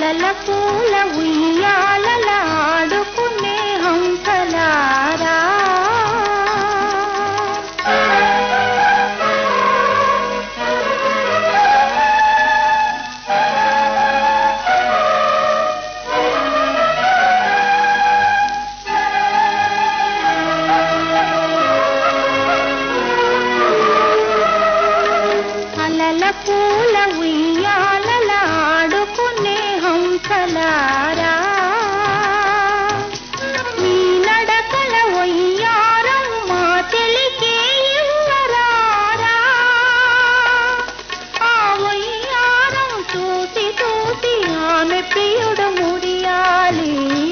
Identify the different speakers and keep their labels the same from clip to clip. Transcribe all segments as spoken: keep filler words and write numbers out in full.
Speaker 1: అలల పూల ఉయ్యాలలాడుకునే హంసలారా అలల పూల ఉయ్యాలలాడుకునే హంసలారా మీ నడకల ఒయ్యారం మా తెలికే ఇవ్వరారా ఆ ఒయ్యారం చూసి చూసి ఆమె ప్రియుడు మురియాలి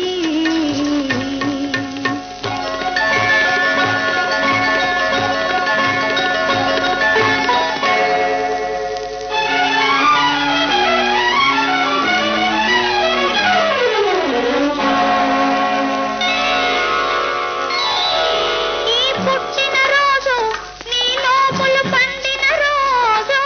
Speaker 1: పుట్టిన రోజు నీ లోపులు పండిన రోజు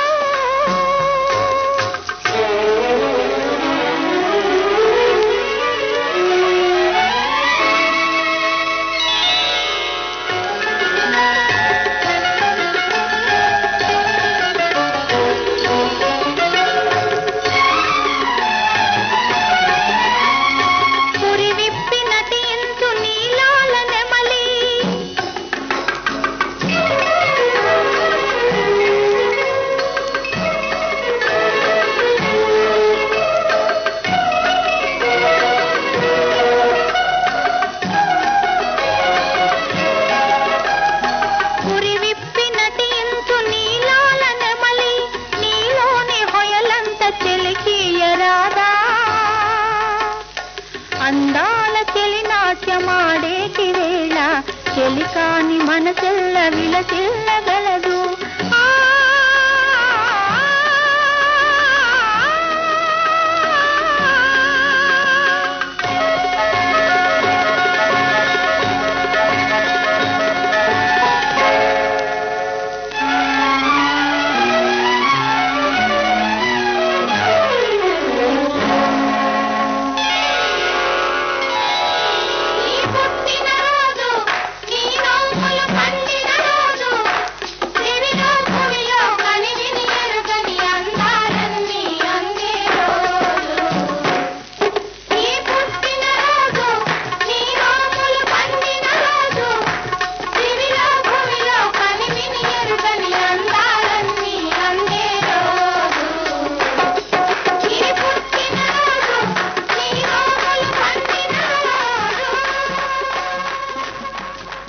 Speaker 1: పురి విప్పి నటించు నీలాల నెమలి పురి విప్పి నటించు నీలాల నెమలి నీలోని హొయలంత చెలికియరాదా అందాల చెలినాట్యమాడేటి వేళ చెలికాని మనసెల్ల విలసిల్ల